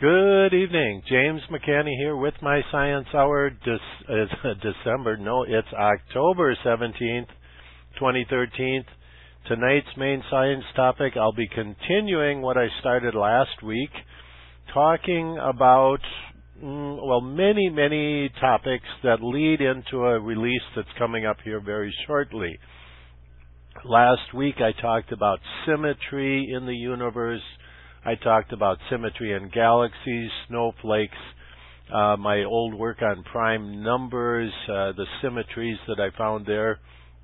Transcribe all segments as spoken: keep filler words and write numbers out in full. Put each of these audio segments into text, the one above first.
Good evening. James McCanney here with my Science Hour. Dec- it's December, no, it's October seventeenth, twenty thirteen. Tonight's main science topic, I'll be continuing what I started last week, talking about, mm, well, many, many topics that lead into a release that's coming up here very shortly. Last week I talked about symmetry in the universe. I talked about symmetry in galaxies, snowflakes, uh, my old work on prime numbers, uh, the symmetries that I found there,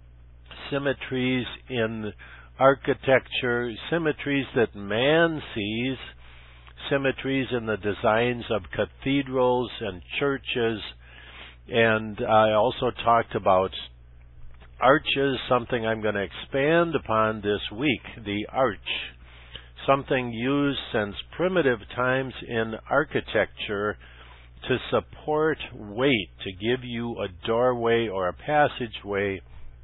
symmetries in architecture, symmetries that man sees, symmetries in the designs of cathedrals and churches, and I also talked about arches, something I'm going to expand upon this week, the arch. Something used since primitive times in architecture to support weight, to give you a doorway or a passageway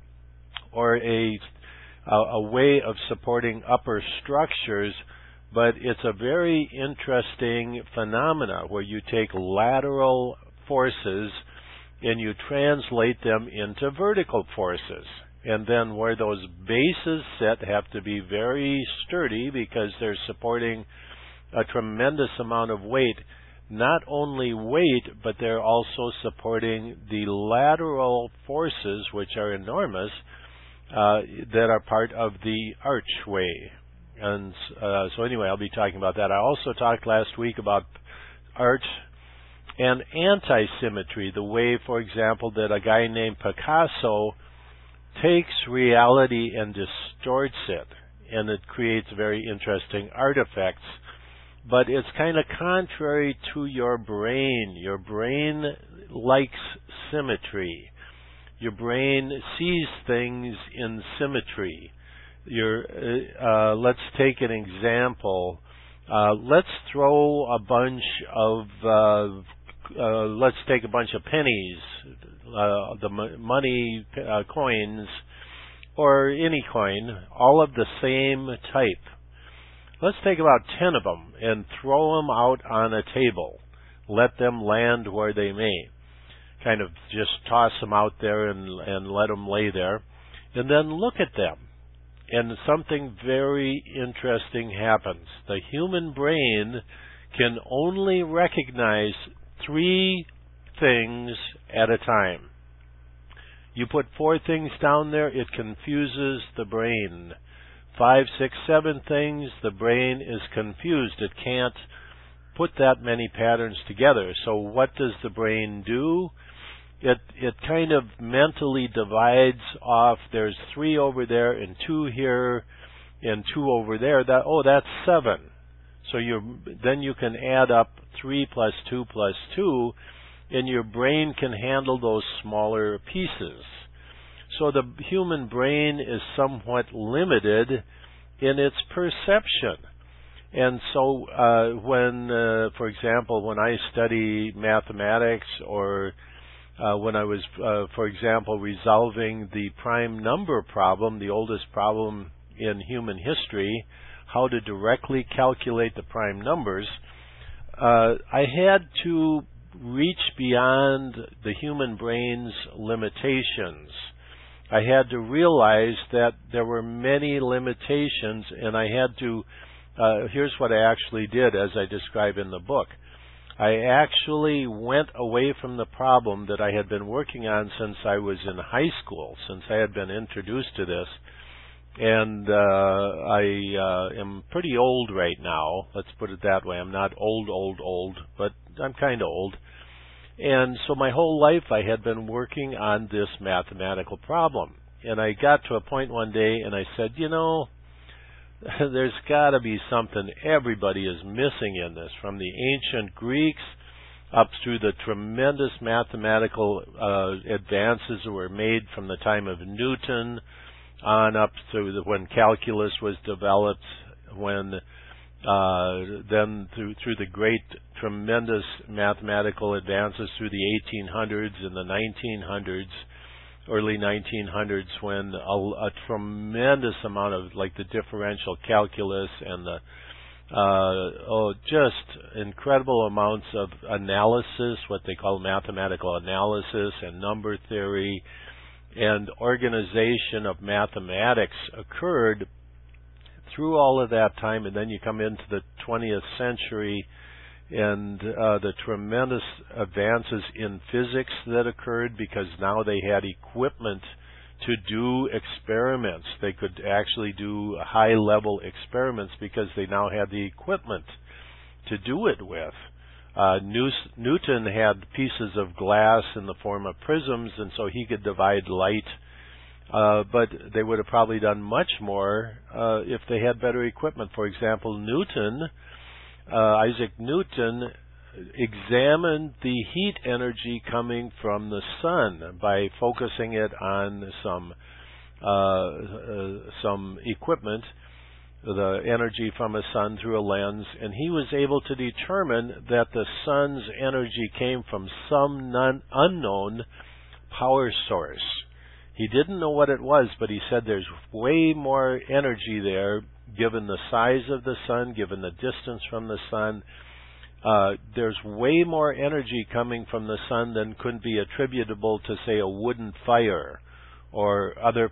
or a, a, a way of supporting upper structures, but it's a very interesting phenomena where you take lateral forces and you translate them into vertical forces. And then where those bases sit have to be very sturdy because they're supporting a tremendous amount of weight. Not only weight, but they're also supporting the lateral forces, which are enormous, uh, that are part of the archway. And uh, so anyway, I'll be talking about that. I also talked last week about arch and anti-symmetry, the way, for example, that a guy named Picasso takes reality and distorts it, and it creates very interesting artifacts. But it's kind of contrary to your brain. Your brain likes symmetry. Your brain sees things in symmetry. Your, uh, let's take an example. Uh, let's throw a bunch of, uh, uh, let's take a bunch of pennies, uh, the m- money uh, coins, or any coin, all of the same type. Let's take about ten of them and throw them out on a table. Let them land where they may. Kind of just toss them out there and, and let them lay there. And then look at them. And something very interesting happens. The human brain can only recognize three things at a time. You put four things down there, it confuses the brain. Five, six, seven things, the brain is confused. It can't put that many patterns together. So what does the brain do? It it kind of mentally divides off. There's three over there and two here and two over there. That oh, that's seven. So you then you can add up three plus two plus two, and your brain can handle those smaller pieces. So the human brain is somewhat limited in its perception. And so uh, when, uh, for example, when I study mathematics or uh, when I was, uh, for example, resolving the prime number problem, the oldest problem in human history, how to directly calculate the prime numbers, uh, I had to reach beyond the human brain's limitations. I had to realize that there were many limitations, and I had to, uh, here's what I actually did as I describe in the book. I actually went away from the problem that I had been working on since I was in high school, since I had been introduced to this. And uh, I uh, am pretty old right now. Let's put it that way. I'm not old, old, old, but I'm kind of old. And so my whole life I had been working on this mathematical problem. And I got to a point one day and I said, you know, there's got to be something everybody is missing in this, from the ancient Greeks up through the tremendous mathematical uh, advances that were made from the time of Newton on up through the, when calculus was developed, when uh, then through through the great, tremendous mathematical advances through the eighteen hundreds and the nineteen hundreds, early nineteen hundreds, when a, a tremendous amount of, like, the differential calculus and the Uh, oh, just incredible amounts of analysis, what they call mathematical analysis and number theory, and organization of mathematics occurred through all of that time. And then you come into the twentieth century and uh, the tremendous advances in physics that occurred, because now they had equipment to do experiments. They could actually do high-level experiments because they now had the equipment to do it with. Uh, Newton had pieces of glass in the form of prisms, and so he could divide light. Uh, but they would have probably done much more uh, if they had better equipment. For example, Newton, uh, Isaac Newton, examined the heat energy coming from the sun by focusing it on some uh, uh, some equipment, the energy from a sun through a lens, and he was able to determine that the sun's energy came from some non- unknown power source. He didn't know what it was, but he said there's way more energy there given the size of the sun, given the distance from the sun. Uh, there's way more energy coming from the sun than could be attributable to, say, a wooden fire or other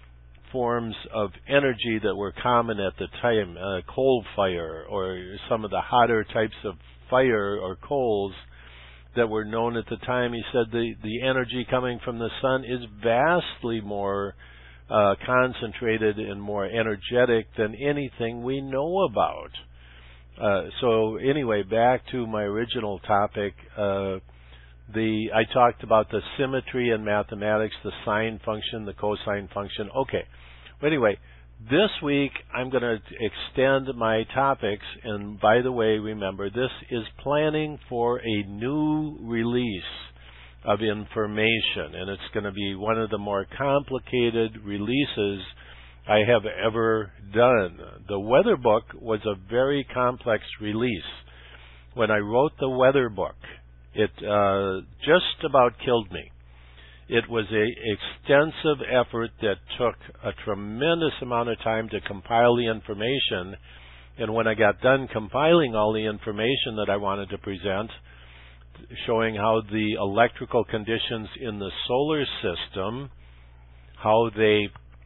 forms of energy that were common at the time, uh, coal fire or some of the hotter types of fire or coals that were known at the time. He said the, the energy coming from the sun is vastly more uh, concentrated and more energetic than anything we know about. Uh, so anyway, back to my original topic. Uh, the I talked about the symmetry in mathematics, the sine function, the cosine function. Okay. Well, anyway, this week I'm going to extend my topics. And by the way, remember, this is planning for a new release of information, and it's going to be one of the more complicated releases I have ever done. The weather book was a very complex release. When I wrote the weather book, it uh, just about killed me. It was an extensive effort that took a tremendous amount of time to compile the information, and when I got done compiling all the information that I wanted to present, showing how the electrical conditions in the solar system, how they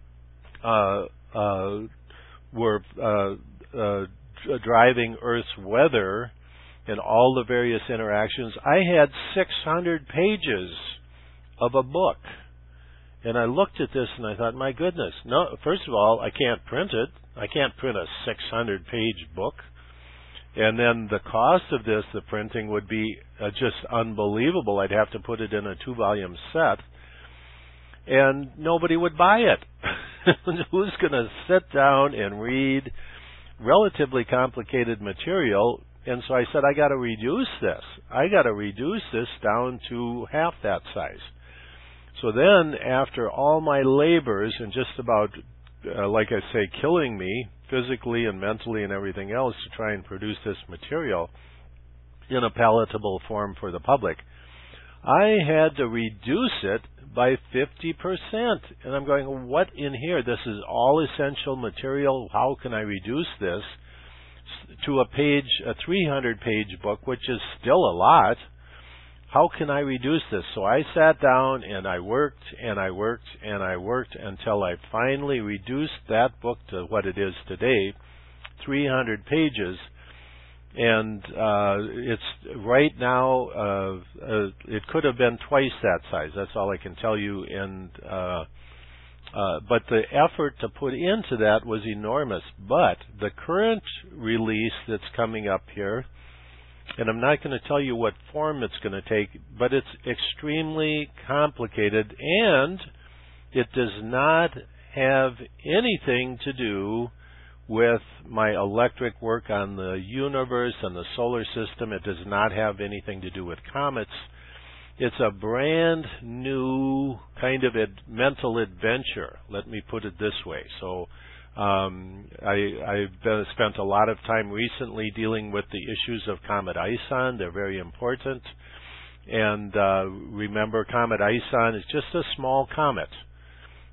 Uh, uh, were uh, uh, driving Earth's weather and all the various interactions. I had six hundred pages of a book. And I looked at this and I thought, my goodness, no, first of all, I can't print it. I can't print a six hundred page book. And then the cost of this, the printing, would be uh, just unbelievable. I'd have to put it in a two volume set. And nobody would buy it. Who's going to sit down and read relatively complicated material? And so I said, I got to reduce this. I got to reduce this down to half that size. So then, after all my labors and just about, uh, like I say, killing me physically and mentally and everything else to try and produce this material in a palatable form for the public, I had to reduce it by fifty percent. And I'm going, what in here? This is all essential material. How can I reduce this to a page, a three hundred page book, which is still a lot? How can I reduce this? So I sat down and I worked and I worked and I worked until I finally reduced that book to what it is today, three hundred pages. And uh, it's right now, uh, uh, it could have been twice that size. That's all I can tell you. And uh, uh, but the effort to put into that was enormous. But the current release that's coming up here, and I'm not going to tell you what form it's going to take, but it's extremely complicated, and it does not have anything to do with my electric work on the universe and the solar system. It does not have anything to do with comets. It's a brand new kind of ad- mental adventure, let me put it this way. So um, I, I've been, spent a lot of time recently dealing with the issues of Comet Ison. They're very important. And uh, remember, Comet Ison is just a small comet.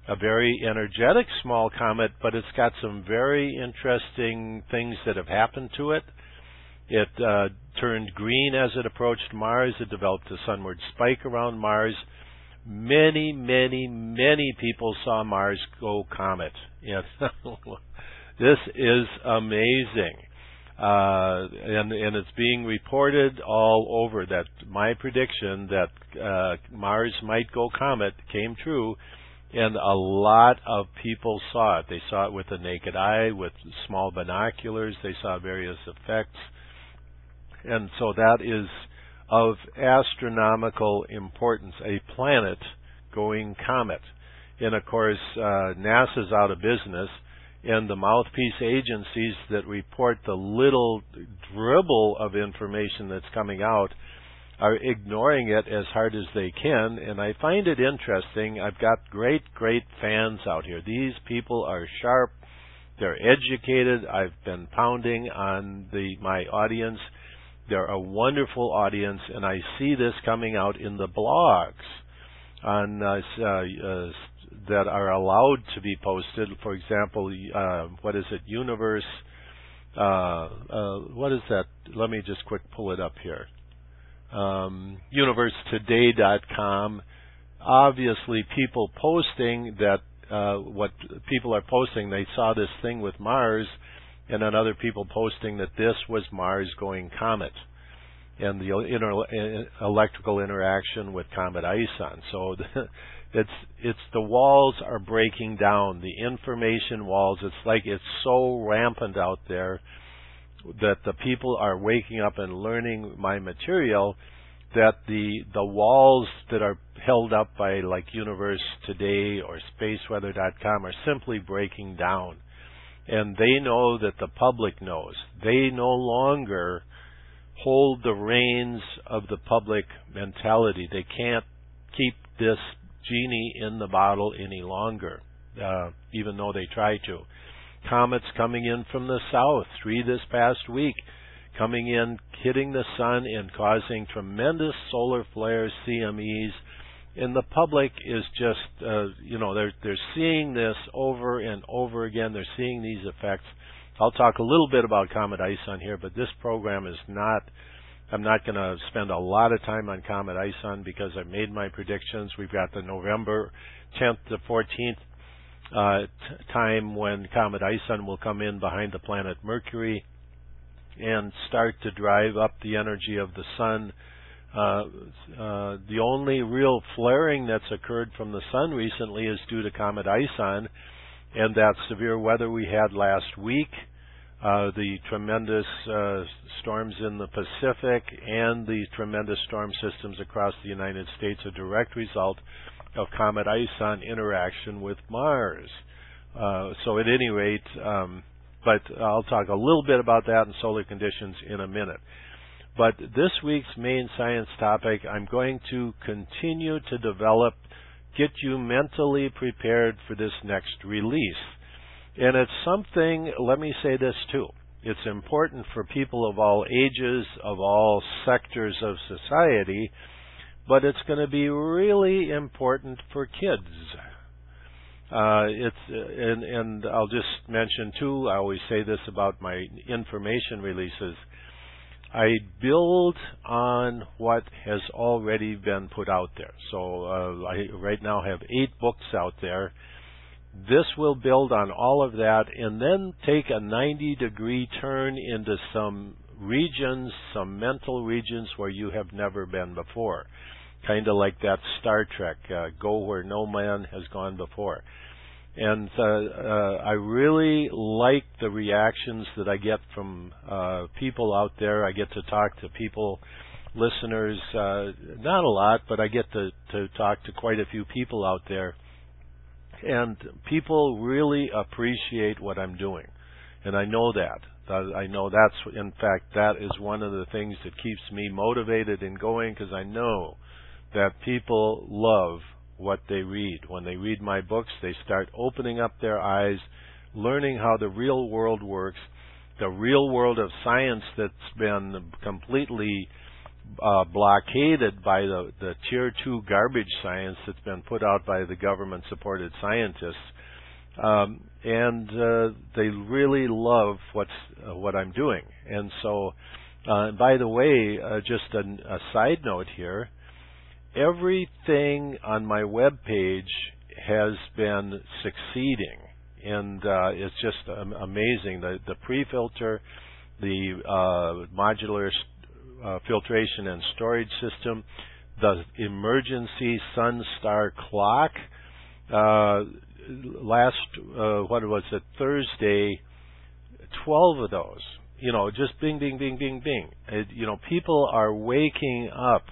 a very energetic small comet, but it's got some very interesting things that have happened to it. It uh, turned green as it approached Mars. It developed a sunward spike around Mars. Many, many, many people saw Mars go comet. Yes. This is amazing. Uh, and, and it's being reported all over that my prediction that uh, Mars might go comet came true, and a lot of people saw it. They saw it with the naked eye, with small binoculars. They saw various effects. And so that is of astronomical importance, a planet going comet. And of course, uh, NASA's out of business, and the mouthpiece agencies that report the little dribble of information that's coming out are ignoring it as hard as they can. And I find it interesting. I've got great, great fans out here. These people are sharp. They're educated. I've been pounding on the my audience. They're a wonderful audience, and I see this coming out in the blogs on uh, uh, that are allowed to be posted. For example, uh, what is it? Universe. Uh, uh, what is that? Let me just quick pull it up here. Um, universe today dot com. Obviously, people posting that uh, what people are posting, they saw this thing with Mars, and then other people posting that this was Mars going comet and the inter- electrical interaction with Comet ISON. So it's it's the walls are breaking down, the information walls. It's like it's so rampant out there that the people are waking up and learning my material, that the the walls that are held up by like Universe Today or space weather dot com are simply breaking down. And they know that the public knows. They no longer hold the reins of the public mentality. They can't keep this genie in the bottle any longer, uh, even though they try to. Comets coming in from the south, three this past week, coming in, hitting the sun and causing tremendous solar flares, C M Es. And the public is just, uh, you know, they're they're seeing this over and over again. They're seeing these effects. I'll talk a little bit about Comet ISON here, but this program is not, I'm not going to spend a lot of time on Comet ISON because I made my predictions. We've got the November tenth to fourteenth uh, t- time when Comet ISON will come in behind the planet Mercury and start to drive up the energy of the sun. Uh, uh, the only real flaring that's occurred from the sun recently is due to Comet ISON and that severe weather we had last week, uh, the tremendous uh, storms in the Pacific and the tremendous storm systems across the United States, a direct result of Comet ISON interaction with Mars. Uh, so at any rate, um, but I'll talk a little bit about that and solar conditions in a minute. But this week's main science topic, I'm going to continue to develop, get you mentally prepared for this next release. And it's something, let me say this too, it's important for people of all ages, of all sectors of society, but it's going to be really important for kids. Uh, it's and, and I'll just mention too, I always say this about my information releases, I build on what has already been put out there. So uh, I right now have eight books out there. This will build on all of that and then take a ninety degree turn into some regions, some mental regions where you have never been before. Kind of like that Star Trek, uh, go where no man has gone before. And uh, uh, I really like the reactions that I get from uh, people out there. I get to talk to people, listeners, uh, not a lot, but I get to, to talk to quite a few people out there. And people really appreciate what I'm doing. And I know that. I know that's, in fact, that is one of the things that keeps me motivated and going, because I know that people love what they read. When they read my books, they start opening up their eyes, learning how the real world works, the real world of science that's been completely uh, blockaded by the, the tier two garbage science that's been put out by the government-supported scientists. Um, and uh, they really love what's uh, what I'm doing. And so, uh, and by the way, uh, just a, a side note here, everything on my web page has been succeeding, and uh, it's just um, amazing. The, the pre-filter, the uh, modular uh, filtration and storage system, the emergency sun star clock. Uh, last, uh, what was it, Thursday, twelve of those. You know, just bing, bing, bing, bing, bing. It, you know, people are waking up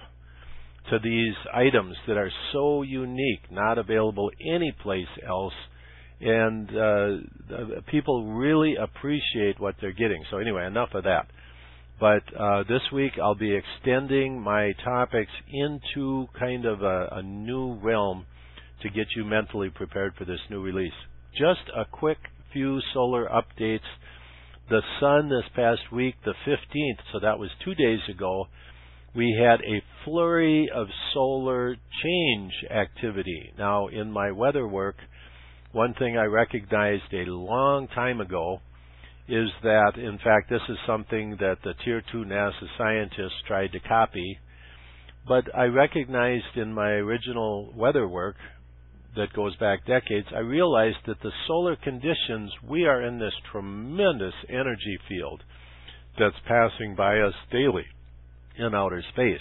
to these items that are so unique, not available anyplace else, and uh, people really appreciate what they're getting. So anyway, enough of that. But uh, this week I'll be extending my topics into kind of a, a new realm to get you mentally prepared for this new release. Just a quick few solar updates. The sun this past week, the fifteenth, so that was two days ago, we had a flurry of solar change activity. Now, in my weather work, one thing I recognized a long time ago is that, in fact, this is something that the Tier two NASA scientists tried to copy, but I recognized in my original weather work that goes back decades, I realized that the solar conditions, we are in this tremendous energy field that's passing by us daily in outer space.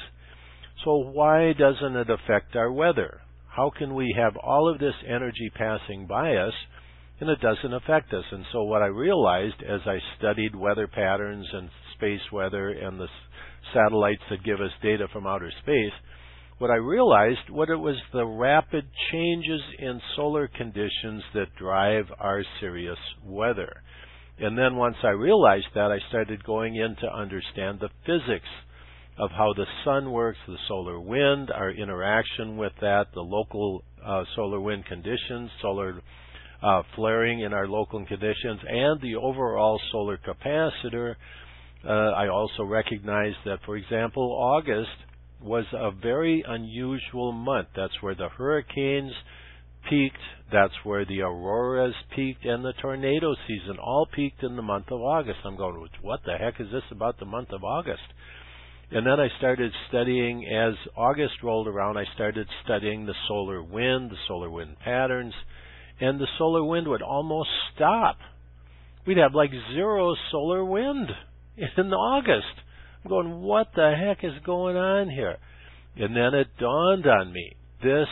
So why doesn't it affect our weather? How can we have all of this energy passing by us and it doesn't affect us? And so what I realized as I studied weather patterns and space weather and the satellites that give us data from outer space, what I realized, what it was the rapid changes in solar conditions that drive our Sirius weather. And then once I realized that, I started going in to understand the physics of how the sun works, the solar wind, our interaction with that, the local uh, solar wind conditions, solar uh, flaring in our local conditions, and the overall solar capacitor. Uh, I also recognized that, for example, August was a very unusual month. That's where the hurricanes peaked, that's where the auroras peaked, and the tornado season all peaked in the month of August. I'm going, what the heck is this about the month of August? And then I started studying, as August rolled around, I started studying the solar wind, the solar wind patterns, and the solar wind would almost stop. We'd have like zero solar wind in August. I'm going, what the heck is going on here? And then it dawned on me, this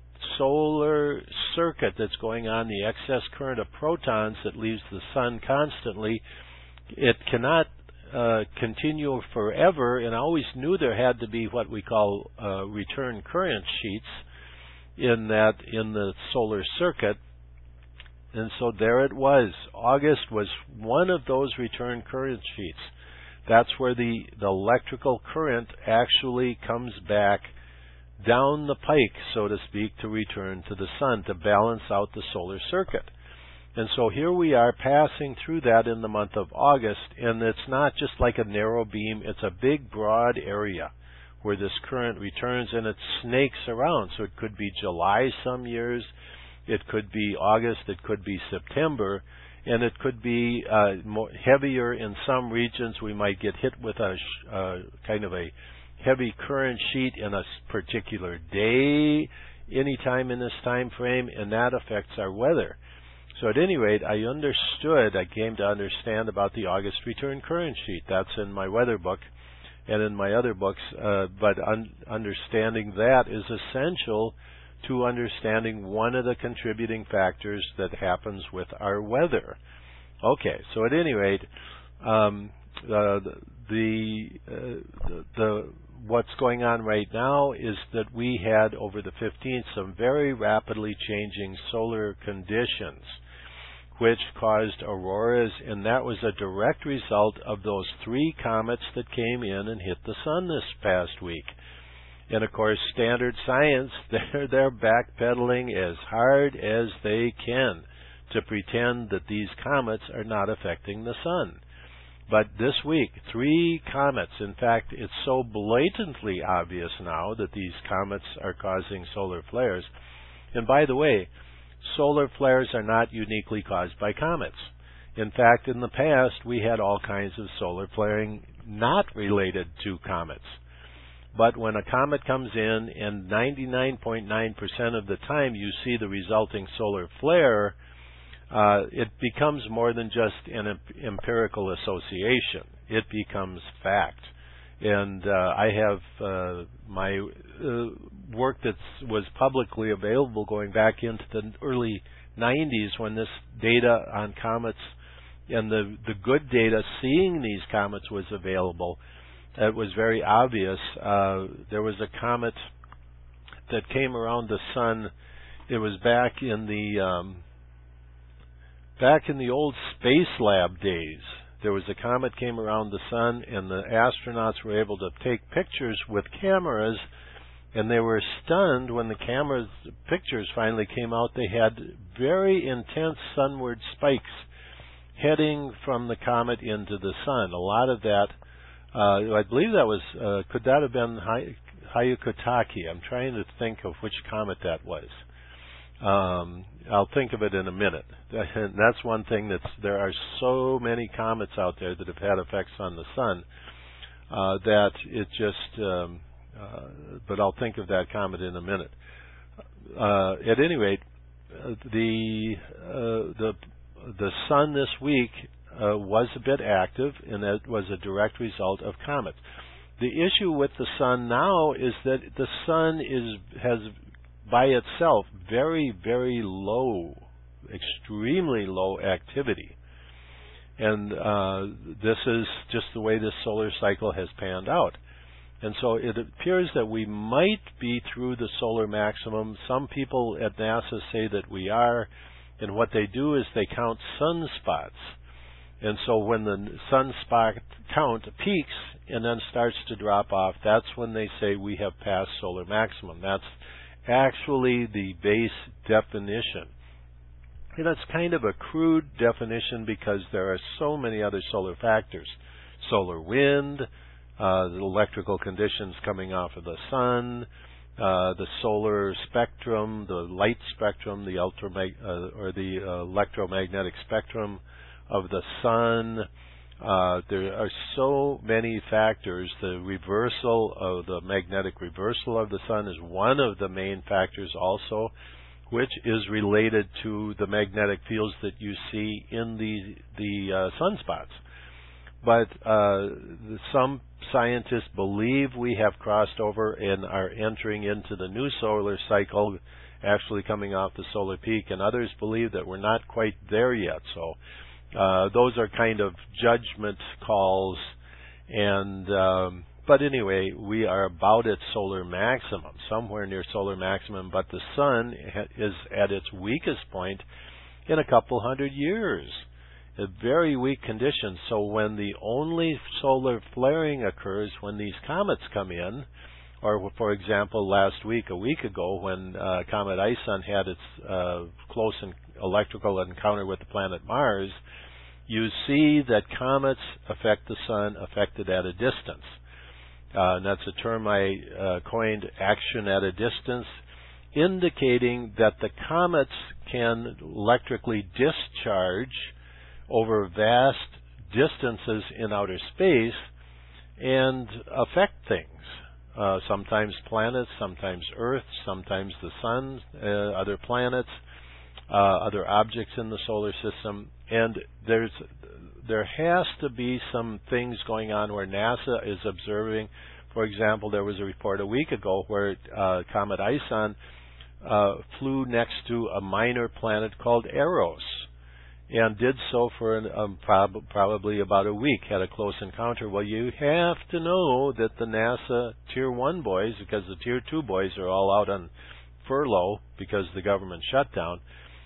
solar circuit that's going on, the excess current of protons that leaves the sun constantly, it cannot uh, continue forever, and I always knew there had to be what we call uh, return current sheets in that, in the solar circuit. And so there it was. August was one of those return current sheets. That's where the, the electrical current actually comes back down the pike, so to speak, to return to the sun, to balance out the solar circuit. And so here we are passing through that in the month of August, and it's not just like a narrow beam, it's a big, broad area where this current returns, and it snakes around. So it could be July some years, it could be August, it could be September, and it could be uh, more heavier in some regions. We might get hit with a sh- uh, kind of a heavy current sheet in a particular day, anytime in this time frame, and that affects our weather. So at any rate, I understood, I came to understand about the August return current sheet. That's in my weather book and in my other books, uh, but un- understanding that is essential to understanding one of the contributing factors that happens with our weather. Okay, so at any rate, um, uh, the, uh, the the what's going on right now is that we had over the fifteenth some very rapidly changing solar conditions, which caused auroras, and that was a direct result of those three comets that came in and hit the sun this past week. And of course, Standard Science, they're, they're backpedaling as hard as they can to pretend that these comets are not affecting the sun. But this week, three comets. In fact, it's so blatantly obvious now that these comets are causing solar flares. And by the way, solar flares are not uniquely caused by comets. In fact, in the past, we had all kinds of solar flaring not related to comets. But when a comet comes in, and ninety-nine point nine percent of the time you see the resulting solar flare, uh, it becomes more than just an em- empirical association. It becomes fact. And uh, I have uh, my uh, work that was publicly available going back into the early nineties when this data on comets and the, the good data seeing these comets was available. It was very obvious. Uh, there was a comet that came around the sun. It was back in the um, back in the old space lab days. There was a comet came around the sun, and the astronauts were able to take pictures with cameras, and they were stunned when the cameras pictures finally came out. They had very intense sunward spikes heading from the comet into the sun. A lot of that. Uh, I believe that was, uh, could that have been Hy- Hyakutake? I'm trying to think of which comet that was. Um, I'll think of it in a minute. That's one thing that's, there are so many comets out there that have had effects on the sun, uh, that it just, um, uh, but I'll think of that comet in a minute. Uh, at any rate, uh, the, uh, the, the sun this week Uh, was a bit active, and that was a direct result of comets. The issue with the sun now is that the sun is has by itself very, very low, extremely low activity. And uh, this is just the way this solar cycle has panned out. And so it appears that we might be through the solar maximum. Some people at NASA say that we are, and what they do is they count sunspots. And so when the sunspot count peaks and then starts to drop off, that's when they say we have passed solar maximum. That's actually the base definition. And that's kind of a crude definition because there are so many other solar factors. Solar wind, uh, the electrical conditions coming off of the sun, uh, the solar spectrum, the light spectrum, the ultramag- uh, or the uh, electromagnetic spectrum of the sun. Uh, there are so many factors. The reversal of the magnetic reversal of the sun is one of the main factors also, which is related to the magnetic fields that you see in the the uh, sunspots. But uh, some scientists believe we have crossed over and are entering into the new solar cycle, actually coming off the solar peak, and others believe that we're not quite there yet. So Uh, those are kind of judgment calls, and um, but anyway, we are about at solar maximum, somewhere near solar maximum, but the sun ha- is at its weakest point in a couple hundred years, a very weak condition. So when the only solar flaring occurs when these comets come in, or for example, last week, a week ago, when uh, Comet ISON had its uh, close and electrical encounter with the planet Mars, you see that comets affect the sun, affected at a distance. Uh, and that's a term I uh, coined, action at a distance, indicating that the comets can electrically discharge over vast distances in outer space and affect things. Uh, sometimes planets, sometimes Earth, sometimes the sun, uh, other planets, uh, other objects in the solar system. And there's there has to be some things going on where NASA is observing. For example, there was a report a week ago where uh, Comet ISON uh, flew next to a minor planet called Eros, and did so for an, um, prob- probably about a week, had a close encounter. Well, you have to know that the NASA Tier one boys, because the Tier two boys are all out on furlough because the government shut down,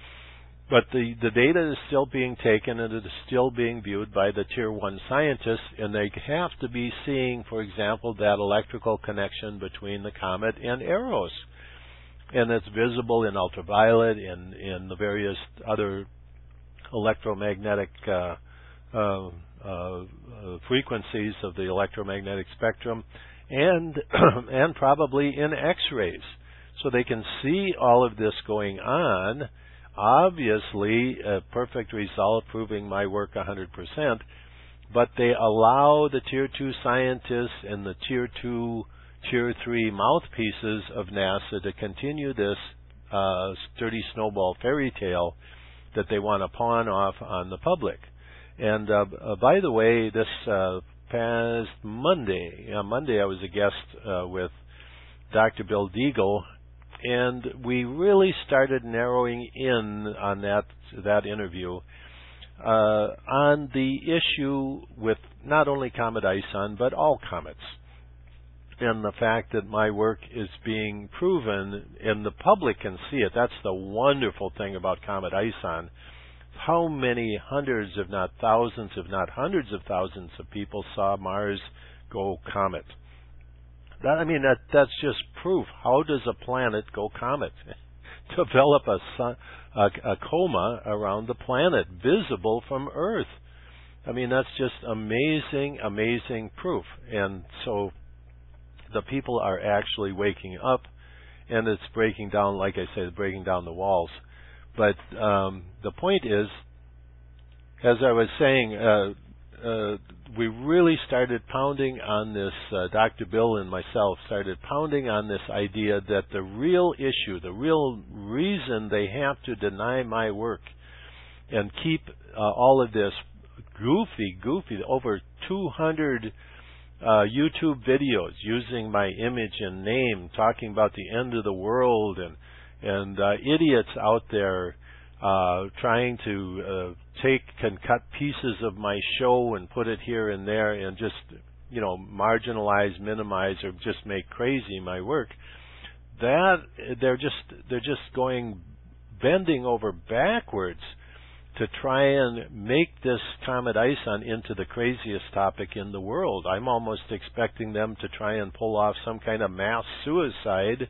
but the, the data is still being taken and it is still being viewed by the Tier one scientists, and they have to be seeing, for example, that electrical connection between the comet and Eros. And it's visible in ultraviolet, in, in the various other electromagnetic uh, uh, uh, frequencies of the electromagnetic spectrum, and and probably in X-rays, so they can see all of this going on. Obviously, a perfect result, proving my work one hundred percent. But they allow the Tier two scientists and the Tier two, Tier three mouthpieces of NASA to continue this uh, sturdy snowball fairy tale that they want to pawn off on the public. And uh, uh, by the way, this uh, past Monday, uh, Monday I was a guest uh, with Doctor Bill Deagle, and we really started narrowing in on that that interview uh, on the issue with not only Comet ISON, but all comets, and the fact that my work is being proven and the public can see it. That's the wonderful thing about Comet ISON. How many hundreds, if not thousands, if not hundreds of thousands of people saw Mars go comet? That, I mean, that that's just proof. How does a planet go comet? Develop a, sun, a, a coma around the planet, visible from Earth. I mean, that's just amazing, amazing proof. And so the people are actually waking up, and it's breaking down, like I said, breaking down the walls. But um, the point is, as I was saying, uh, uh, we really started pounding on this, uh, Doctor Bill and myself started pounding on this idea that the real issue, the real reason they have to deny my work and keep uh, all of this goofy, goofy, over two hundred uh, YouTube videos using my image and name, talking about the end of the world, and and uh, idiots out there uh, trying to uh, take and cut pieces of my show and put it here and there and just, you know, marginalize, minimize, or just make crazy my work. That they're just they're just going bending over backwards to try and make this Comet ISON into the craziest topic in the world. I'm almost expecting them to try and pull off some kind of mass suicide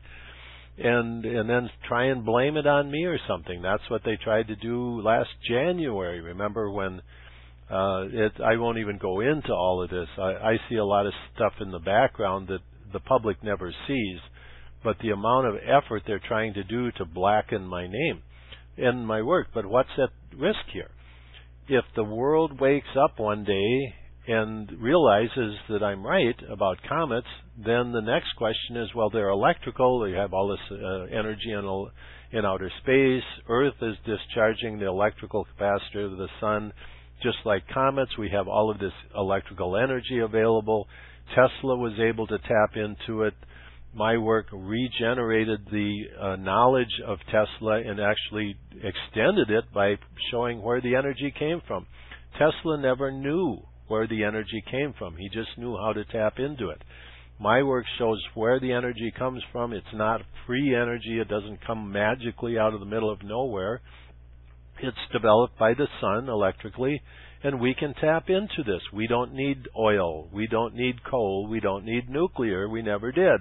and and then try and blame it on me or something. That's what they tried to do last January. Remember when uh, it, I won't even go into all of this. I, I see a lot of stuff in the background that the public never sees, but the amount of effort they're trying to do to blacken my name and my work. But what's at risk here? If the world wakes up one day and realizes that I'm right about comets, then the next question is, well, they're electrical. They have all this uh, energy in, in outer space. Earth is discharging the electrical capacitor of the sun. Just like comets, we have all of this electrical energy available. Tesla was able to tap into it. My work regenerated the uh, knowledge of Tesla and actually extended it by showing where the energy came from. Tesla never knew where the energy came from. He just knew how to tap into it. My work shows where the energy comes from. It's not free energy. It doesn't come magically out of the middle of nowhere. It's developed by the sun electrically, and we can tap into this. We don't need oil. We don't need coal. We don't need nuclear. We never did.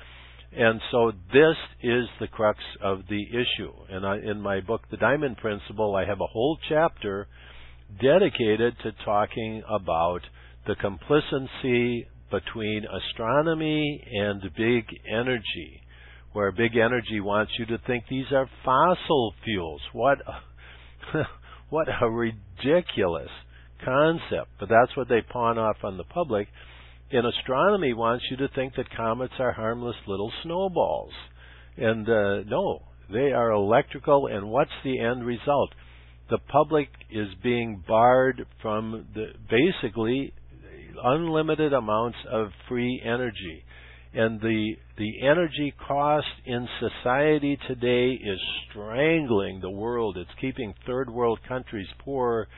And so this is the crux of the issue. And I, in my book, The Diamond Principle, I have a whole chapter dedicated to talking about the complicity between astronomy and big energy, where big energy wants you to think these are fossil fuels. What a, what a ridiculous concept. But that's what they pawn off on the public. And astronomy wants you to think that comets are harmless little snowballs. And uh, no, they are electrical. And what's the end result? The public is being barred from the, basically unlimited amounts of free energy. And the the energy cost in society today is strangling the world. It's keeping third world countries poor.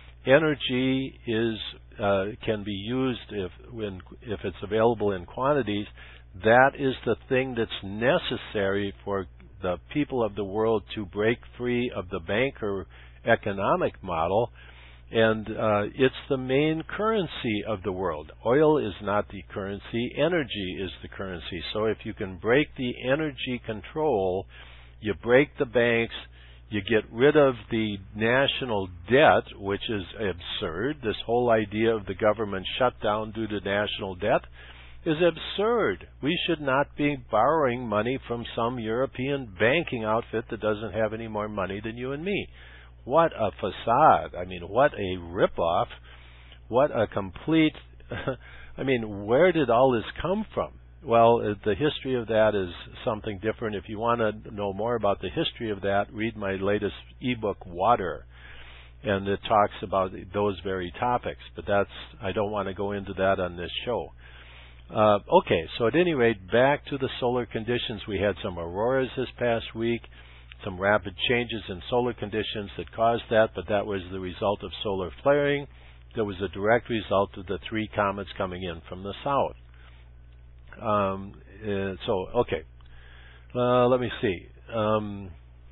Energy is uh, can be used if when if it's available in quantities. That is the thing that's necessary for the people of the world to break free of the banker economic model, and uh, it's the main currency of the world. Oil is not the currency, energy is the currency. So if you can break the energy control, you break the banks, You get rid of the national debt, which is absurd. This whole idea of the government shutdown due to national debt is absurd. We should not be borrowing money from some European banking outfit that doesn't have any more money than you and me. What a facade. I mean, what a ripoff. What a complete... I mean, where did all this come from? Well, the history of that is something different. If you want to know more about the history of that, read my latest ebook, Water. And it talks about those very topics. But that's, I don't want to go into that on this show. Uh, okay, so at any rate, back to the solar conditions. We had some auroras this past week, some rapid changes in solar conditions that caused that, but that was the result of solar flaring. That was a direct result of the three comets coming in from the south. Um, uh, so, okay, uh, let me see. Um,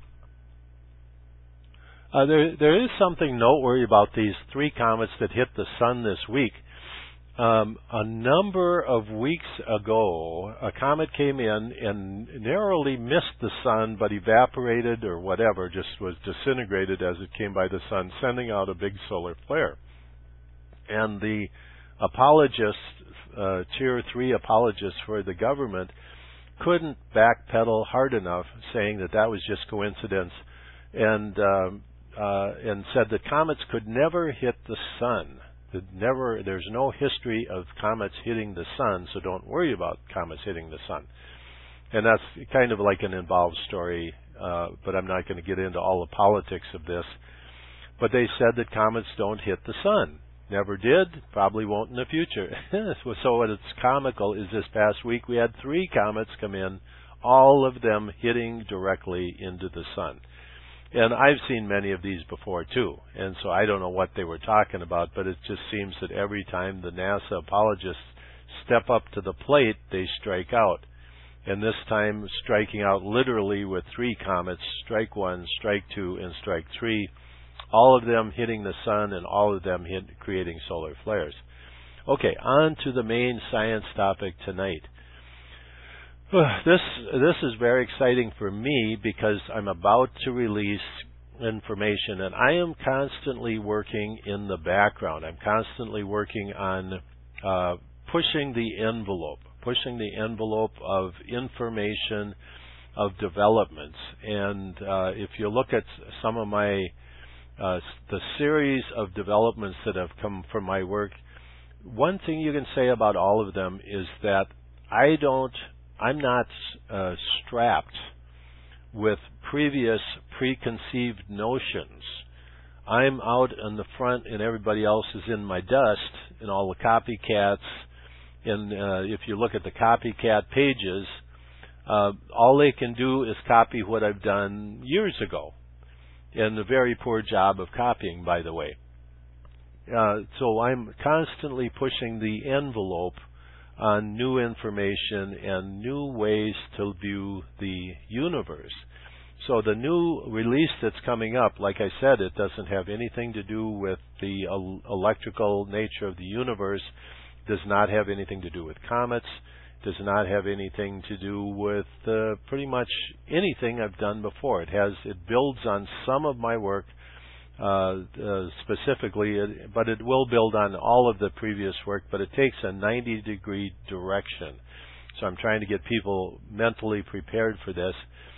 uh, there, there is something noteworthy about these three comets that hit the sun this week. Um, a number of weeks ago, a comet came in and narrowly missed the sun, but evaporated or whatever, just was disintegrated as it came by the sun, sending out a big solar flare. And the apologists, uh, tier three apologists for the government, couldn't backpedal hard enough, saying that that was just coincidence, and um, uh, and said that comets could never hit the sun. That never, there's no history of comets hitting the sun, so don't worry about comets hitting the sun. And that's kind of like an involved story, uh, but I'm not going to get into all the politics of this. But they said that comets don't hit the sun. Never did, probably won't in the future. So what is comical is this past week we had three comets come in, all of them hitting directly into the sun. And I've seen many of these before too, and so I don't know what they were talking about, but it just seems that every time the NASA apologists step up to the plate, they strike out. And this time striking out literally with three comets, strike one, strike two, and strike three, all of them hitting the sun and all of them hit, creating solar flares. Okay, on to the main science topic tonight. This this is very exciting for me because I'm about to release information, and I am constantly working in the background. I'm constantly working on uh, pushing the envelope, pushing the envelope of information, of developments. And uh, if you look at some of my uh, the series of developments that have come from my work, one thing you can say about all of them is that I don't. I'm not uh, strapped with previous preconceived notions. I'm out in the front and everybody else is in my dust, and all the copycats. And uh, if you look at the copycat pages, uh, all they can do is copy what I've done years ago. And a very poor job of copying, by the way. Uh, so I'm constantly pushing the envelope on new information and new ways to view the universe. So the new release that's coming up, like I said, it doesn't have anything to do with the el- electrical nature of the universe, does not have anything to do with comets, does not have anything to do with uh, pretty much anything I've done before. It has, it builds on some of my work Uh, uh, specifically, but it will build on all of the previous work, but it takes a ninety degree direction. So I'm trying to get people mentally prepared for this.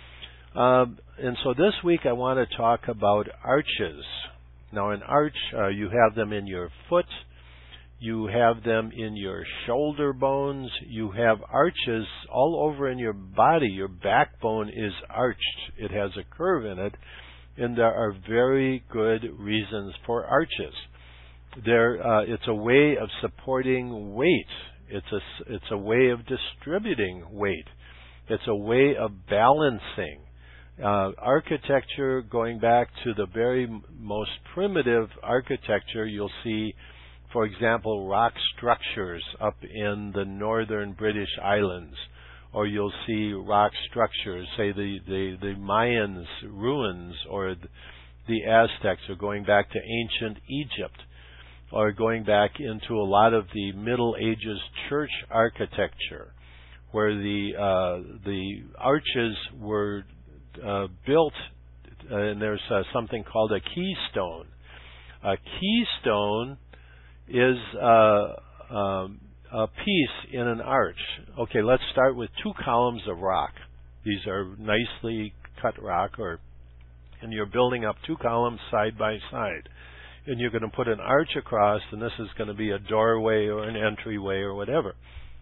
Um, and so this week I want to talk about arches. Now an arch, uh, you have them in your foot, you have them in your shoulder bones, you have arches all over in your body. Your backbone is arched. It has a curve in it. And there are very good reasons for arches. There, uh, it's a way of supporting weight. It's a, it's a way of distributing weight. It's a way of balancing. Uh, architecture, going back to the very most primitive architecture, you'll see, for example, rock structures up in the northern British Islands. Or you'll see rock structures, say the, the, the Mayans ruins, or the Aztecs, or going back to ancient Egypt, or going back into a lot of the Middle Ages church architecture, where the uh, the arches were uh, built uh, and there's uh, something called a keystone. A keystone is uh, um, a piece in an arch. Okay, let's start with two columns of rock. These are nicely cut rock, or and you're building up two columns side by side. And you're going to put an arch across, and this is going to be a doorway or an entryway or whatever.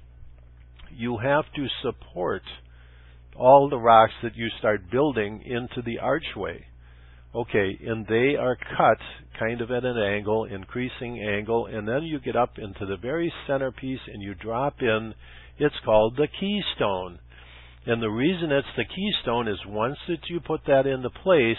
You have to support all the rocks that you start building into the archway. Okay, and they are cut kind of at an angle, increasing angle, and then you get up into the very centerpiece and you drop in. It's called the keystone. And the reason it's the keystone is once that you put that into place,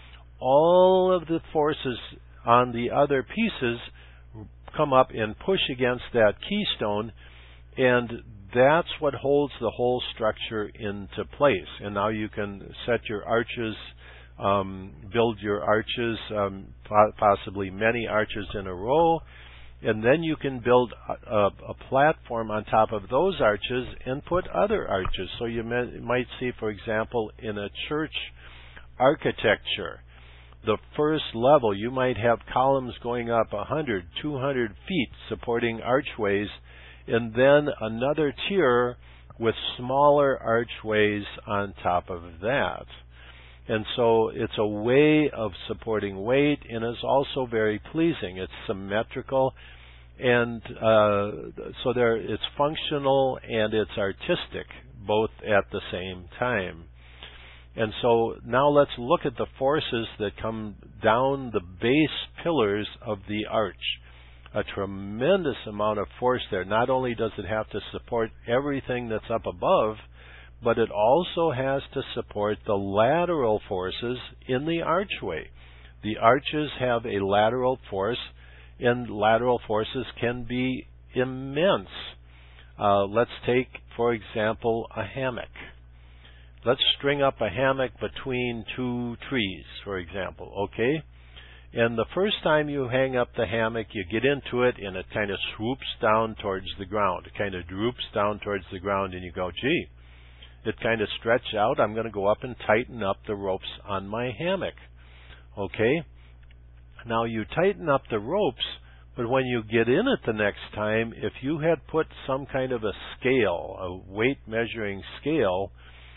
all of the forces on the other pieces come up and push against that keystone, and that's what holds the whole structure into place. And now you can set your arches, um, build your arches, um, possibly many arches in a row, and then you can build a, a, a platform on top of those arches and put other arches. So you may, might see, for example, in a church architecture, the first level, you might have columns going up one hundred, two hundred feet supporting archways, and then another tier with smaller archways on top of that. And so it's a way of supporting weight, and it's also very pleasing. It's symmetrical, and uh, so there, it's functional and it's artistic, both at the same time. And so now let's look at the forces that come down the base pillars of the arch. A tremendous amount of force there. Not only does it have to support everything that's up above, but it also has to support the lateral forces in the archway. The arches have a lateral force, and lateral forces can be immense. Uh, let's take, for example, a hammock. Let's string up a hammock between two trees, for example, okay? And the first time you hang up the hammock, you get into it, and it kind of swoops down towards the ground. It kind of droops down towards the ground, and you go, gee, it kind of stretched out. I'm going to go up and tighten up the ropes on my hammock, okay? Now you tighten up the ropes, but when you get in it the next time, if you had put some kind of a scale, a weight measuring scale,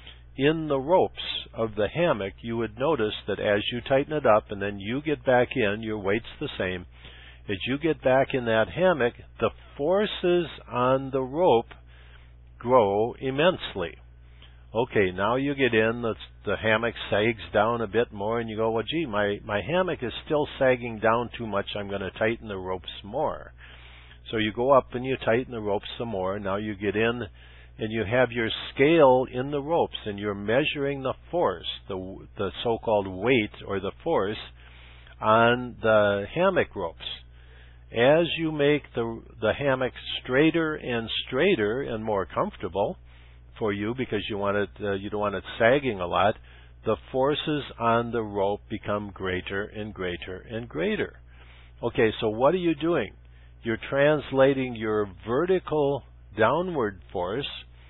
in the ropes of the hammock, you would notice that as you tighten it up and then you get back in, your weight's the same. As you get back in that hammock, the forces on the rope grow immensely. Okay, now you get in, the, the hammock sags down a bit more, and you go, well, gee, my, my hammock is still sagging down too much. I'm going to tighten the ropes more. So you go up and you tighten the ropes some more. Now you get in, and you have your scale in the ropes, and you're measuring the force, the, the so-called weight or the force on the hammock ropes. As you make the, the hammock straighter and straighter and more comfortable for you, because you want it, uh, you don't want it sagging a lot, the forces on the rope become greater and greater and greater. Okay, so what are you doing? You're translating your vertical downward force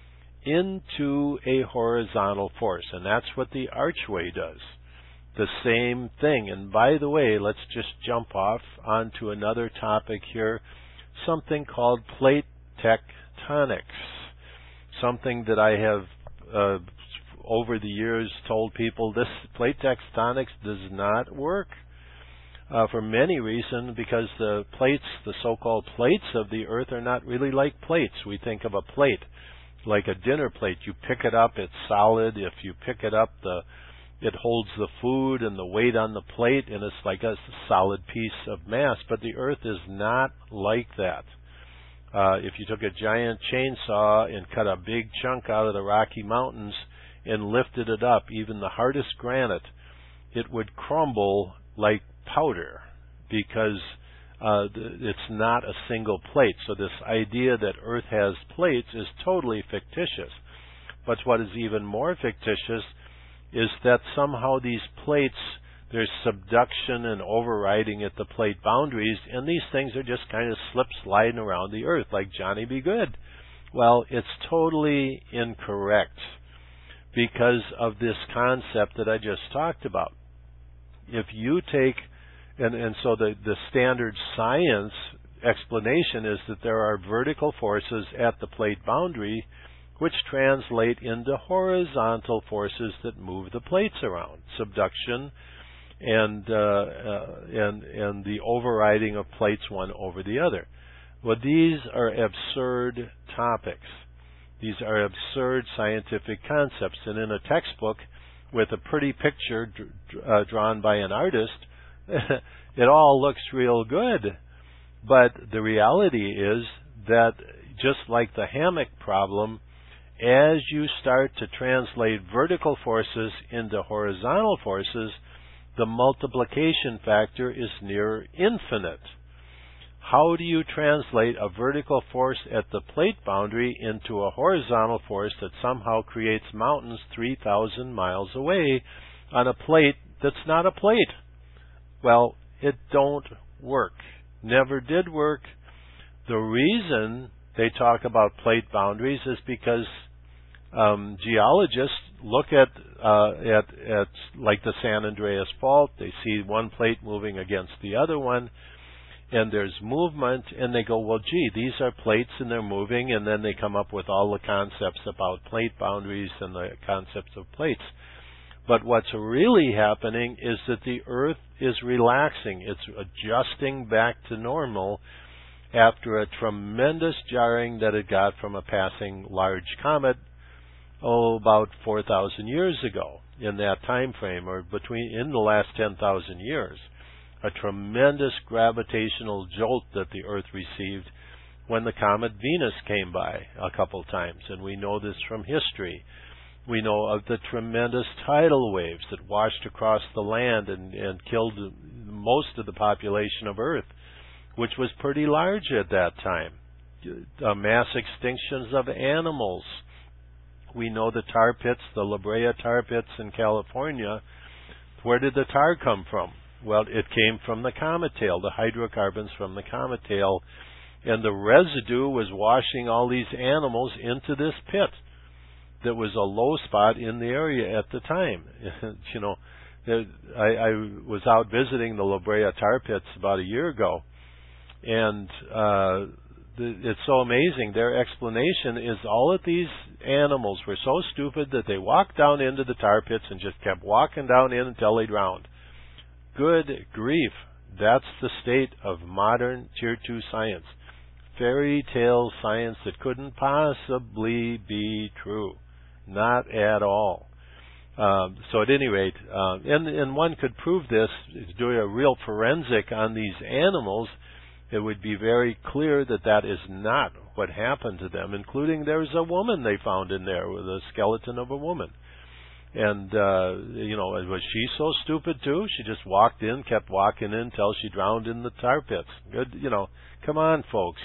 into a horizontal force, and that's what the archway does. The same thing. And by the way, let's just jump off onto another topic here, something called plate tectonics, something that I have uh, over the years told people this plate tectonics does not work uh, for many reasons, because the plates, the so-called plates of the earth, are not really like plates. We think of a plate like a dinner plate. You pick it up, it's solid. If you pick it up, the it holds the food and the weight on the plate, and it's like a solid piece of mass. But the earth is not like that. Uh, if you took a giant chainsaw and cut a big chunk out of the Rocky Mountains and lifted it up, even the hardest granite, it would crumble like powder, because uh, it's not a single plate. So this idea that Earth has plates is totally fictitious. But what is even more fictitious is that somehow these plates, there's subduction and overriding at the plate boundaries, and these things are just kind of slip sliding around the Earth like Johnny Be Good. Well, it's totally incorrect because of this concept that I just talked about. if you take, and, and so the, the standard science explanation is that there are vertical forces at the plate boundary which translate into horizontal forces that move the plates around, subduction and uh, uh, and and the overriding of plates one over the other. Well, these are absurd topics. These are absurd scientific concepts, and in a textbook with a pretty picture dr- uh, drawn by an artist, it all looks real good. But the reality is that just like the hammock problem, as you start to translate vertical forces into horizontal forces, the multiplication factor is near infinite. How do you translate a vertical force at the plate boundary into a horizontal force that somehow creates mountains three thousand miles away on a plate that's not a plate? Well, it don't work. Never did work. The reason they talk about plate boundaries is because um, geologists look at, uh, at at like the San Andreas Fault. They see one plate moving against the other one, and there's movement, and they go, well, gee, these are plates and they're moving, and then they come up with all the concepts about plate boundaries and the concepts of plates. But what's really happening is that the Earth is relaxing. It's adjusting back to normal after a tremendous jarring that it got from a passing large comet, oh, about four thousand years ago, in that time frame, or between in the last ten thousand years. A tremendous gravitational jolt that the Earth received when the comet Venus came by a couple times, and we know this from history. We know of the tremendous tidal waves that washed across the land and, and killed most of the population of Earth, which was pretty large at that time. Uh, mass extinctions of animals. We know the tar pits, the La Brea tar pits in California. Where did the tar come from? Well, it came from the comet tail, the hydrocarbons from the comet tail, and the residue was washing all these animals into this pit that was a low spot in the area at the time. You know, I, I was out visiting the La Brea tar pits about a year ago, and uh, the, it's so amazing. Their explanation is all of these animals were so stupid that they walked down into the tar pits and just kept walking down in until they drowned. Good grief. That's the state of modern Tier two science. Fairy tale science that couldn't possibly be true. Not at all. Um, so at any rate, uh, and, and one could prove this, doing a real forensic on these animals, it would be very clear that that is not what happened to them, including there's a woman they found in there with a skeleton of a woman. And, uh, you know, was she so stupid too? She just walked in, kept walking in until she drowned in the tar pits. Good, you know, come on, folks.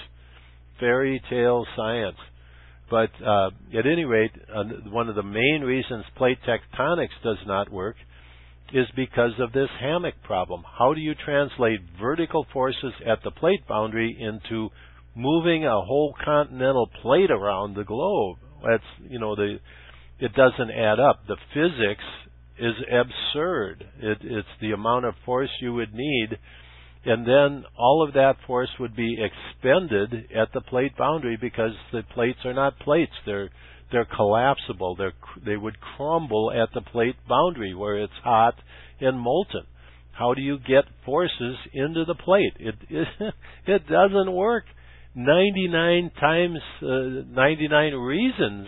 Fairy tale science. But uh, at any rate, uh, one of the main reasons plate tectonics does not work is because of this hammock problem. How do you translate vertical forces at the plate boundary into moving a whole continental plate around the globe? That's, you know, the it doesn't add up. The physics is absurd. It, it's the amount of force you would need, and then all of that force would be expended at the plate boundary because the plates are not plates. They're they're collapsible. They're they would crumble at the plate boundary where it's hot and molten. How do you get forces into the plate? It it, it doesn't work. ninety-nine times uh, ninety-nine reasons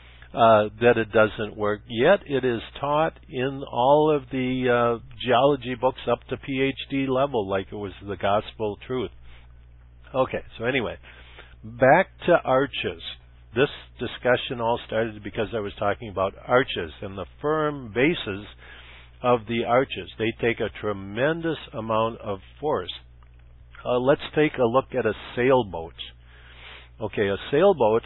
Uh, that it doesn't work, yet it is taught in all of the uh, geology books up to PhD level like it was the gospel truth. Okay, so anyway, back to arches. This discussion all started because I was talking about arches and the firm bases of the arches. They take a tremendous amount of force. Uh, let's take a look at a sailboat. Okay, a sailboat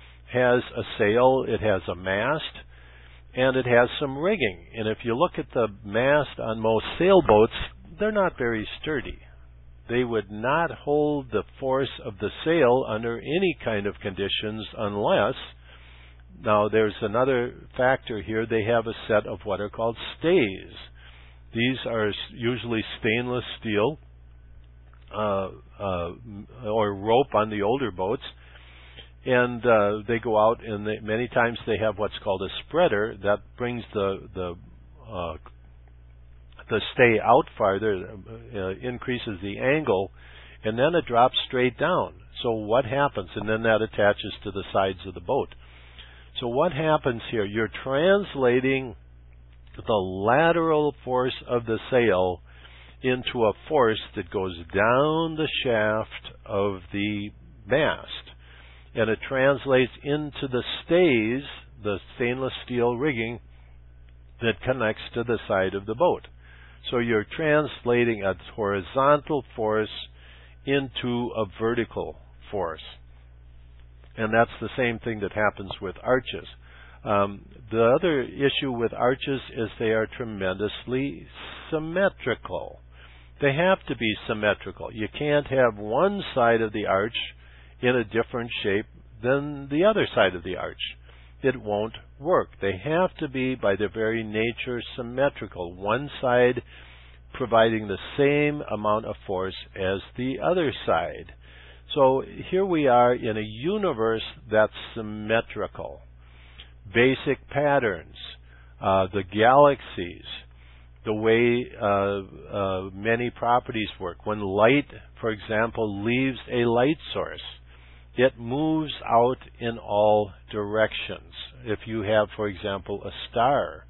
has a sail, it has a mast, and it has some rigging. And if you look at the mast on most sailboats, they're not very sturdy. They would not hold the force of the sail under any kind of conditions unless, now there's another factor here, they have a set of what are called stays. These are usually stainless steel uh, uh, or rope on the older boats. And uh, they go out, and they, many times they have what's called a spreader that brings the the uh, the stay out farther, uh, increases the angle, and then it drops straight down. So what happens? And then that attaches to the sides of the boat. So what happens here? You're translating the lateral force of the sail into a force that goes down the shaft of the mast. And it translates into the stays, the stainless steel rigging that connects to the side of the boat. So you're translating a horizontal force into a vertical force. And that's the same thing that happens with arches. Um, the other issue with arches is they are tremendously symmetrical. They have to be symmetrical. You can't have one side of the arch in a different shape than the other side of the arch. It won't work. They have to be, by their very nature, symmetrical. One side providing the same amount of force as the other side. So here we are in a universe that's symmetrical. Basic patterns, uh, the galaxies, the way uh, uh, many properties work. When light, for example, leaves a light source, it moves out in all directions. If you have, for example, a star,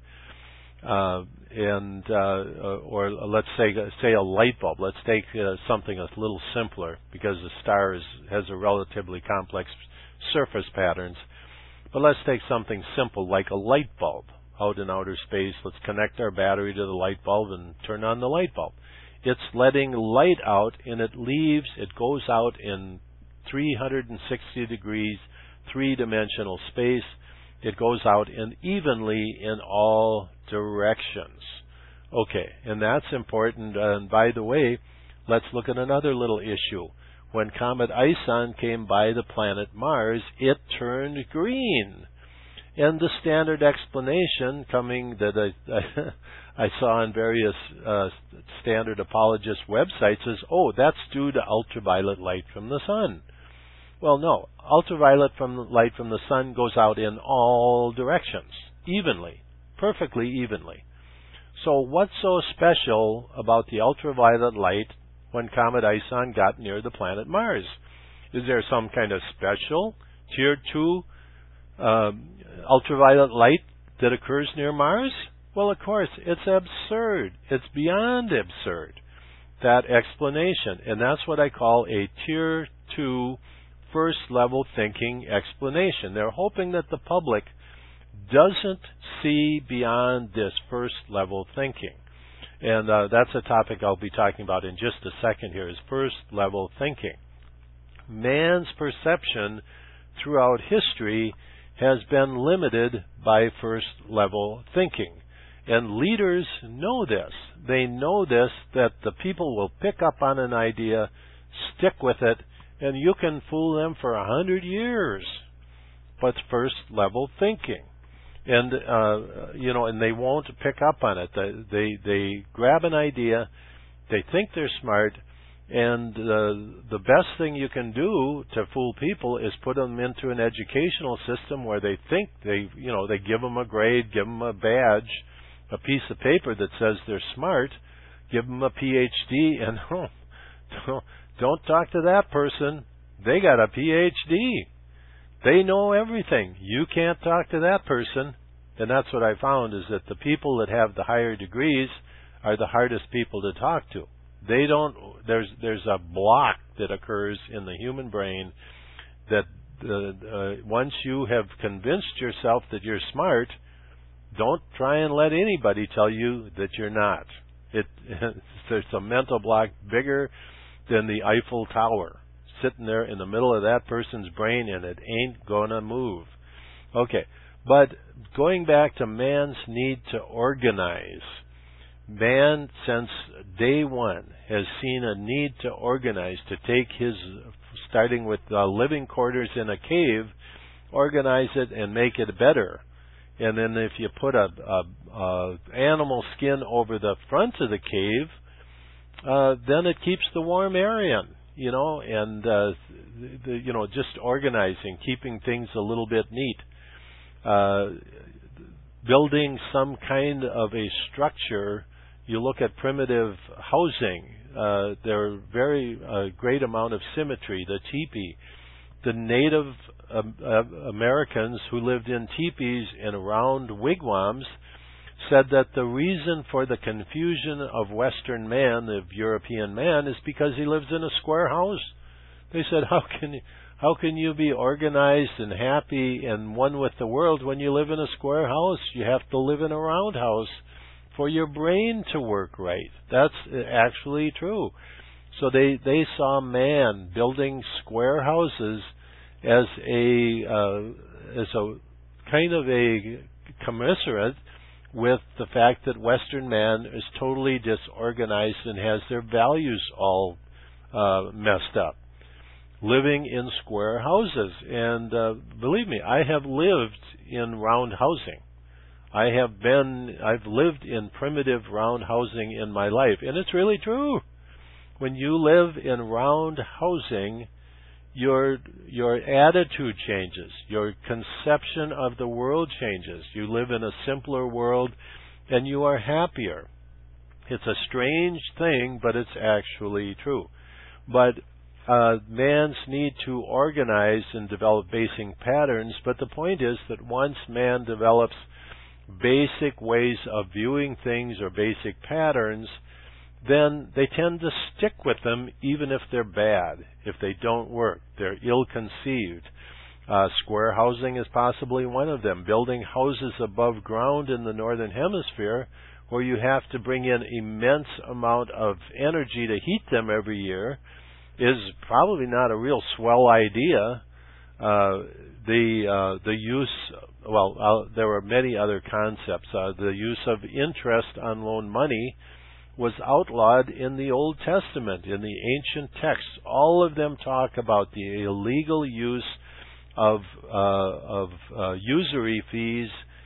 uh, and uh, or let's say say a light bulb. Let's take uh, something a little simpler, because the star is, has a relatively complex surface patterns. But let's take something simple like a light bulb out in outer space. Let's connect our battery to the light bulb and turn on the light bulb. It's letting light out, and it leaves. It goes out in three hundred sixty degrees, three-dimensional space. It goes out in evenly in all directions. Okay, and that's important. And by the way, let's look at another little issue. When Comet Ison came by the planet Mars, it turned green. And the standard explanation coming that I, I saw on various uh, standard apologist websites is, oh, that's due to ultraviolet light from the sun. Well, no. Ultraviolet from the light from the sun goes out in all directions, evenly, perfectly evenly. So what's so special about the ultraviolet light when Comet Ison got near the planet Mars? Is there some kind of special tier two um, ultraviolet light that occurs near Mars? Well, of course, it's absurd. It's beyond absurd, that explanation. And that's what I call a tier two first level thinking explanation. They're hoping that the public doesn't see beyond this first level thinking. And uh, that's a topic I'll be talking about in just a second here, is first level thinking. Man's perception throughout history has been limited by first level thinking. And leaders know this. They know this, that the people will pick up on an idea, stick with it, and you can fool them for a hundred years. But first level thinking. And, uh, you know, and they won't pick up on it. They, they, they grab an idea, they think they're smart, and uh, the best thing you can do to fool people is put them into an educational system where they think they, you know, they give them a grade, give them a badge, a piece of paper that says they're smart, give them a P H D, and oh, don't, don't talk to that person. They got a P H D. They know everything. You can't talk to that person. And that's what I found, is that the people that have the higher degrees are the hardest people to talk to. They don't, there's there's a block that occurs in the human brain that uh, uh, once you have convinced yourself that you're smart, don't try and let anybody tell you that you're not. It there's a mental block bigger than the Eiffel Tower sitting there in the middle of that person's brain, and it ain't gonna move. Okay, but going back to man's need to organize, man since day one has seen a need to organize, to take his, starting with uh, living quarters in a cave, organize it and make it better. And then if you put a, a, a animal skin over the front of the cave, uh, then it keeps the warm air in, you know, and, uh, the, you know, just organizing, keeping things a little bit neat. Uh, building some kind of a structure. You look at primitive housing, uh, there are very uh, great amount of symmetry, the teepee. The Native um, uh, Americans who lived in teepees and around wigwams said that the reason for the confusion of Western man, of European man, is because he lives in a square house. They said, how can you, how can you be organized and happy and one with the world when you live in a square house? You have to live in a round house for your brain to work right. That's actually true. So they, they saw man building square houses as a uh, as a kind of a commensurate with the fact that Western man is totally disorganized and has their values all uh, messed up, living in square houses. And uh, believe me, I have lived in round housing. I have been, I've lived in primitive round housing in my life, and it's really true. When you live in round housing, your your attitude changes, your conception of the world changes. You live in a simpler world, and you are happier. It's a strange thing, but it's actually true. But uh, man's need to organize and develop basic patterns, but the point is that once man develops basic ways of viewing things or basic patterns, then they tend to stick with them even if they're bad, if they don't work. They're ill-conceived. Uh, square housing is possibly one of them. Building houses above ground in the northern hemisphere where you have to bring in immense amount of energy to heat them every year is probably not a real swell idea. Uh, the uh, the use, well, uh, there are many other concepts. Uh, the use of interest on loan money was outlawed in the Old Testament, in the ancient texts. All of them talk about the illegal use of uh, of uh, usury fees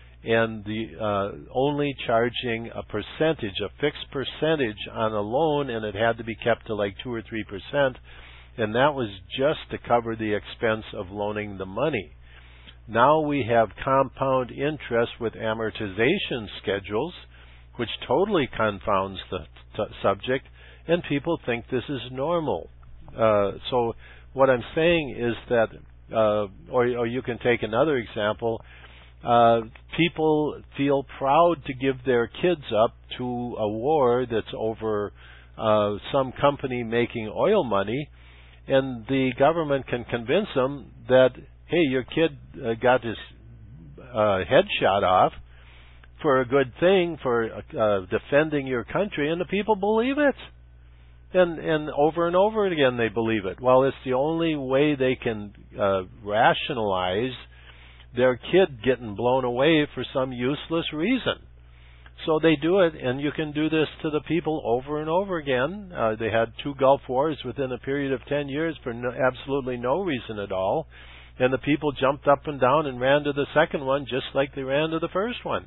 and the uh, only charging a percentage, a fixed percentage on a loan, and it had to be kept to like two or three percent. And that was just to cover the expense of loaning the money. Now we have compound interest with amortization schedules, which totally confounds the t- subject, and people think this is normal. Uh, so what I'm saying is that, uh, or, or you can take another example, uh, people feel proud to give their kids up to a war that's over uh, some company making oil money, and the government can convince them that, hey, your kid uh, got his uh, head shot off for a good thing, for uh, defending your country, and the people believe it. And and over and over again they believe it. Well, it's the only way they can uh, rationalize their kid getting blown away for some useless reason. So they do it, and you can do this to the people over and over again. Uh, they had two Gulf Wars within a period of ten years for no, absolutely no reason at all. And the people jumped up and down and ran to the second one just like they ran to the first one.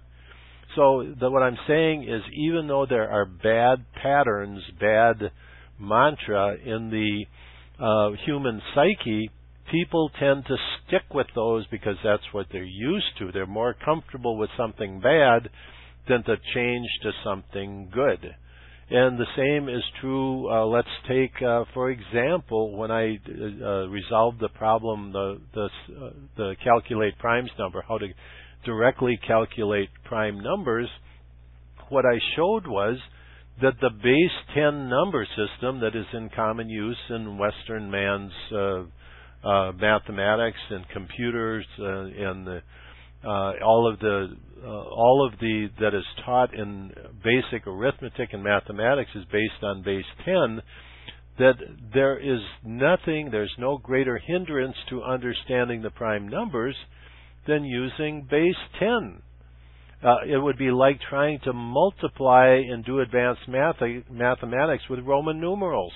So the, what I'm saying is, even though there are bad patterns, bad mantra in the uh, human psyche, people tend to stick with those because that's what they're used to. They're more comfortable with something bad than to change to something good. And the same is true, uh, let's take, uh, for example, when I uh, resolved the problem, the, the, uh, the calculate primes number, how to directly calculate prime numbers, what I showed was that the base ten number system that is in common use in Western man's uh, uh, mathematics and computers uh, and the, uh, all of the uh, all of the that is taught in basic arithmetic and mathematics is based on base ten. That there is nothing, there's no greater hindrance to understanding the prime numbers than using base ten. Uh, it would be like trying to multiply and do advanced math, mathematics with Roman numerals.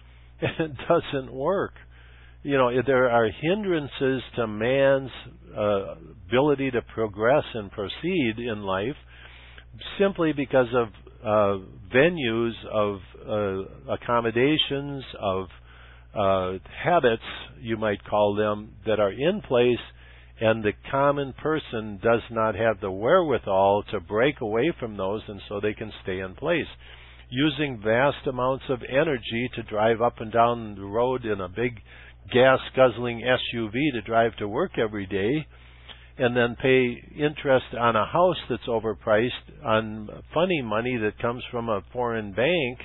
It doesn't work. You know, there are hindrances to man's uh, ability to progress and proceed in life simply because of uh, venues, of uh, accommodations, of uh, habits, you might call them, that are in place, and the common person does not have the wherewithal to break away from those, and so they can stay in place. Using vast amounts of energy to drive up and down the road in a big gas-guzzling S U V to drive to work every day, and then pay interest on a house that's overpriced, on funny money that comes from a foreign bank.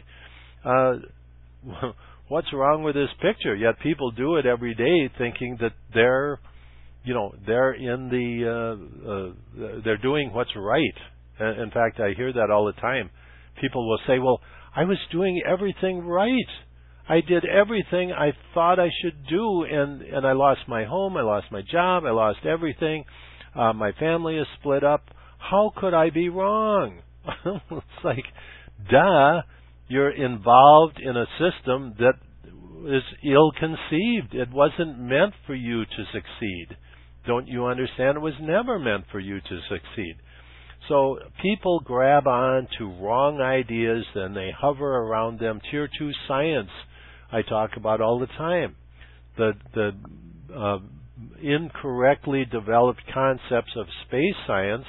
Uh, what's wrong with this picture? Yet people do it every day, thinking that they're, you know, they're in the, uh, uh, they're doing what's right. In fact, I hear that all the time. People will say, "Well, I was doing everything right. I did everything I thought I should do, and, and I lost my home, I lost my job, I lost everything. Uh, my family is split up. How could I be wrong?" It's like, duh, you're involved in a system that is ill-conceived. It wasn't meant for you to succeed. Don't you understand? It was never meant for you to succeed. So people grab on to wrong ideas and they hover around them. Tier two science, I talk about all the time. The the uh, incorrectly developed concepts of space science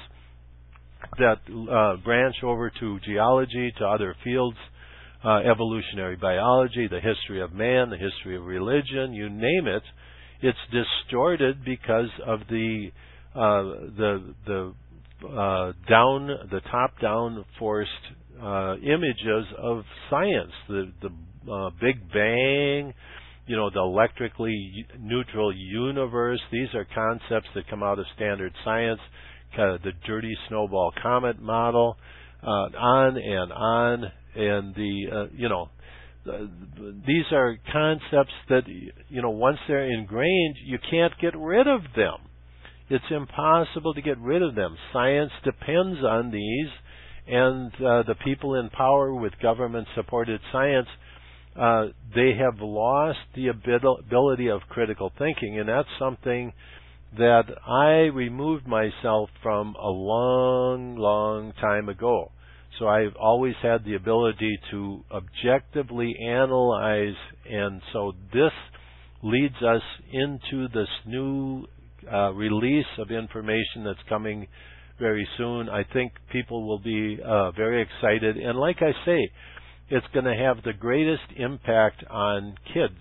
that uh, branch over to geology, to other fields, uh, evolutionary biology, the history of man, the history of religion, you name it. It's distorted because of the uh, the the uh, down the top-down forced uh, images of science, the the uh, Big Bang, you know, the electrically neutral universe. These are concepts that come out of standard science, kind of the dirty snowball comet model, uh, on and on, and the uh, you know. Uh, these are concepts that, you know, once they're ingrained, you can't get rid of them. It's impossible to get rid of them. Science depends on these, and uh, the people in power with government-supported science, uh, they have lost the ability of critical thinking, and that's something that I removed myself from a long, long time ago. So I've always had the ability to objectively analyze, and so this leads us into this new uh, release of information that's coming very soon. I think people will be uh, very excited, and like I say, it's going to have the greatest impact on kids.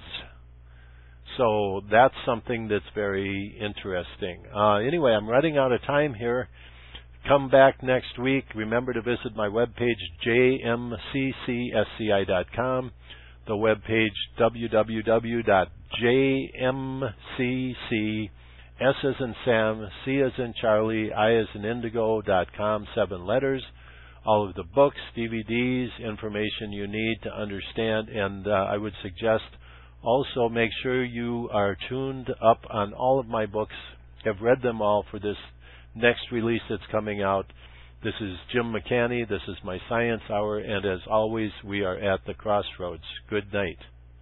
So that's something that's very interesting. Uh, anyway, I'm running out of time here. Come back next week. Remember to visit my webpage, j m c c s c i dot com, the webpage, w w w dot j m c c, S as in Sam, C as in Charlie, I as in Indigo, dot com, seven letters. All of the books, D V Ds, information you need to understand, and uh, I would suggest also make sure you are tuned up on all of my books, have read them all for this next release that's coming out. This is Jim McCanny. This is my Science Hour, and as always, we are at the crossroads. Good night.